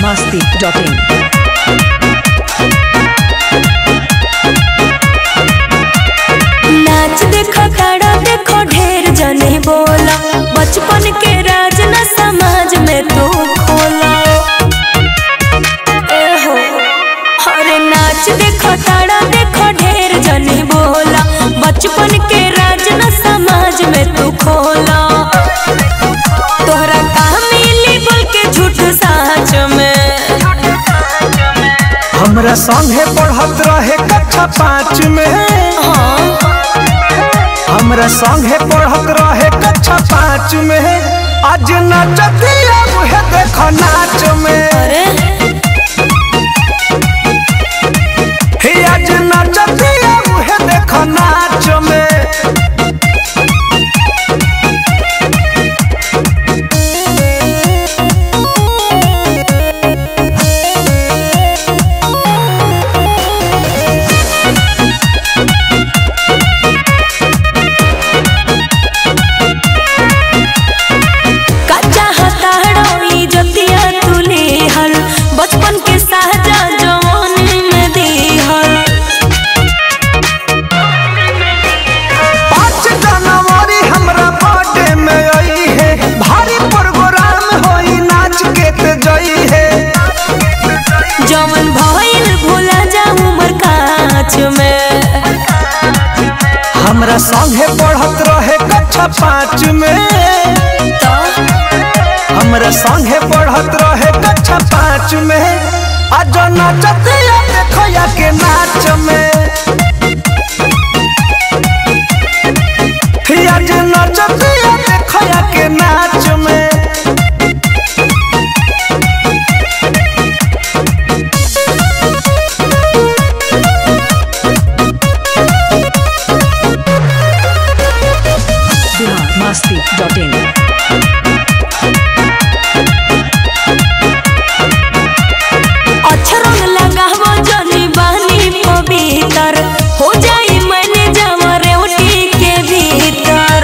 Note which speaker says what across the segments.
Speaker 1: biharmasti.in।
Speaker 2: नाच देखो ताड़ा देखो ढेर जने बोला, बचपन के राज न समाज में तू खोला। ए हो अरे नाच देखो ताड़ा देखो ढेर जने बोला, बचपन के राज न समाज में तू खोला। तोहरा कहाँ मिली बोल के झूठ साच में।
Speaker 3: हमरा संगे पढ़त रहे कक्षा 5 में। हमरा संगे पढ़त रहे कक्षा 5 में। आज नचतिया उहे देखो नाच में।
Speaker 2: अरे
Speaker 3: हे आज नचतिया उहे देखो नाच में।
Speaker 2: बचपन के साजा जवानी में दीहल।
Speaker 3: 5 जनवरी हमरा बर्थडे में आई है। भारी प्रोग्राम होई नाच के ते जई है।
Speaker 2: जवन भइल भूला जा उमर काच में।
Speaker 3: हमरा संगे पढ़त रहे कक्षा 5 में। हमरा संगे पढ़त रहे कक्षा 5 में। आज नचतिया देखया के नाच में। आज नचतिया देखया के नाच में।
Speaker 1: biharmasti.in।
Speaker 2: अच्छा रंग लगावो जनी बानी पवित्र, हो जाई मैंने जावा रेवटी के भीतर।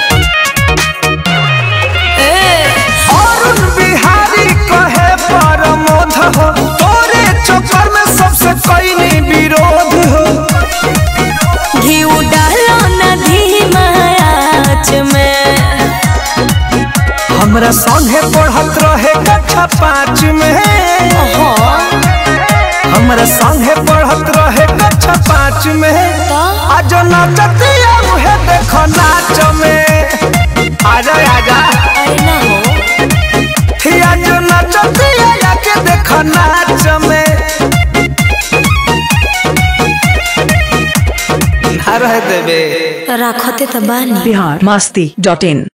Speaker 3: अरुण बिहारी कहे परमोध हो, तोरे चक्कर में सबसे कईनी विरोध हो।
Speaker 2: घी डालो न धीमा आँच में।
Speaker 3: हमरा संगे पढ़त रहे कक्षा 5 में। हमरा संगे पढ़त रहे कक्षा 5 में। आज नचतिया उहे देखो नाच में। आजा आजा
Speaker 2: अरे ना हो
Speaker 3: आज नचतिया आके देखो नाच में। ना रह देबे
Speaker 2: राखते त बानी।
Speaker 1: biharmasti.in।